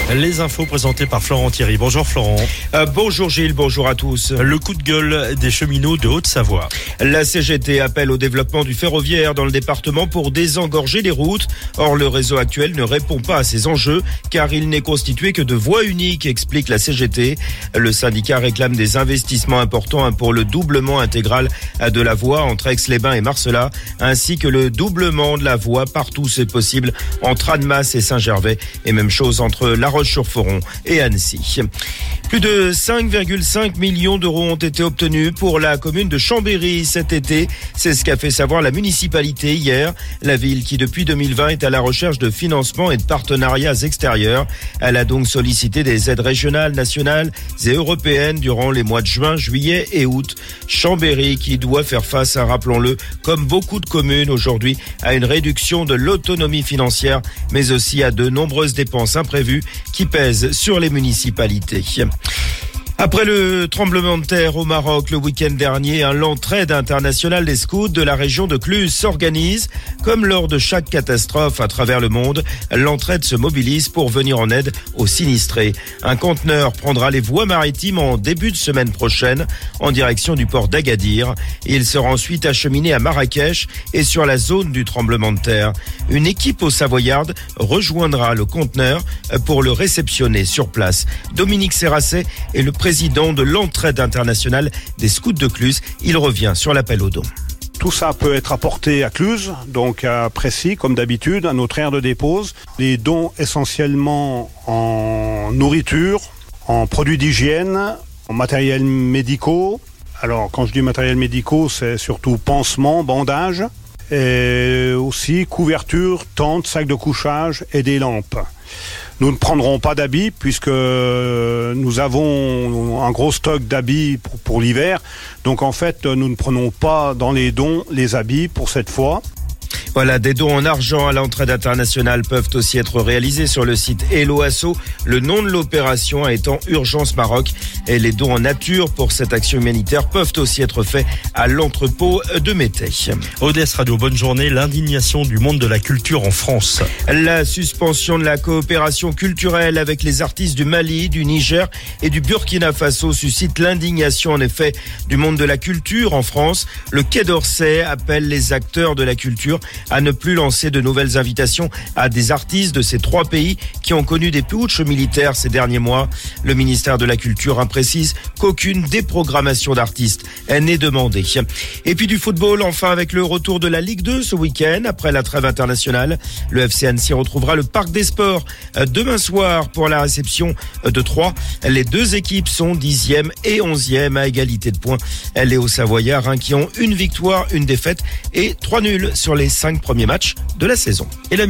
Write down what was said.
Les infos présentées par Florent Thierry. Bonjour Florent. Bonjour Gilles, bonjour à tous. Le coup de gueule des cheminots de Haute-Savoie. La CGT appelle au développement du ferroviaire dans le département pour désengorger les routes. Or, le réseau actuel ne répond pas à ces enjeux car il n'est constitué que de voies uniques, explique la CGT. Le syndicat réclame des investissements importants pour le doublement intégral de la voie entre Aix-les-Bains et Marcella, ainsi que le doublement de la voie partout c'est possible entre Annemasse et Saint-Gervais, et même chose entre La Roche-sur-Foron et Annecy. Plus de 5,5 millions d'euros ont été obtenus pour la commune de Chambéry cet été. C'est ce qu'a fait savoir la municipalité hier. La ville qui depuis 2020 est à la recherche de financements et de partenariats extérieurs. Elle a donc sollicité des aides régionales, nationales et européennes durant les mois de juin, juillet et août. Chambéry qui doit faire face, rappelons-le, comme beaucoup de communes aujourd'hui, à une réduction de l'autonomie financière, mais aussi à de nombreuses dépenses imprévues qui pèsent sur les municipalités. Après le tremblement de terre au Maroc le week-end dernier, l'entraide internationale des scouts de la région de Cluse s'organise. Comme lors de chaque catastrophe à travers le monde, l'entraide se mobilise pour venir en aide aux sinistrés. Un conteneur prendra les voies maritimes en début de semaine prochaine en direction du port d'Agadir. Il sera ensuite acheminé à Marrakech et sur la zone du tremblement de terre. Une équipe au Savoyarde rejoindra le conteneur pour le réceptionner sur place. Dominique Serrasset est le président de l'entraide internationale des scouts de Cluse. Il revient sur l'appel aux dons. Tout ça peut être apporté à Cluse, donc à Précy, comme d'habitude, à notre aire de dépose. Les dons essentiellement en nourriture, en produits d'hygiène, en matériels médicaux. Alors, quand je dis matériels médicaux, c'est surtout pansements, bandages, et aussi couvertures, tentes, sacs de couchage et des lampes. Nous ne prendrons pas d'habits puisque nous avons un gros stock d'habits pour l'hiver. Donc en fait, nous ne prenons pas dans les dons les habits pour cette fois. Voilà, des dons en argent à l'entraide internationale peuvent aussi être réalisés sur le site Hello Asso. Le nom de l'opération étant Urgence Maroc. Et les dons en nature pour cette action humanitaire peuvent aussi être faits à l'entrepôt de Mété. ODS Radio, bonne journée. L'indignation du monde de la culture en France. La suspension de la coopération culturelle avec les artistes du Mali, du Niger et du Burkina Faso suscite l'indignation en effet du monde de la culture en France. Le Quai d'Orsay appelle les acteurs de la culture à ne plus lancer de nouvelles invitations à des artistes de ces trois pays qui ont connu des putschs militaires ces derniers mois. Le ministère de la Culture précise qu'aucune déprogrammation d'artistes n'est demandée. Et puis du football, enfin avec le retour de la Ligue 2 ce week-end, après la trêve internationale. Le FC Annecy retrouvera le Parc des Sports demain soir pour la réception de Troyes. Les deux équipes sont 10e et 11e à égalité de points. Les Hauts-Savoyards qui ont une victoire, une défaite et 3 nuls sur les 5 premiers matchs de la saison. Et la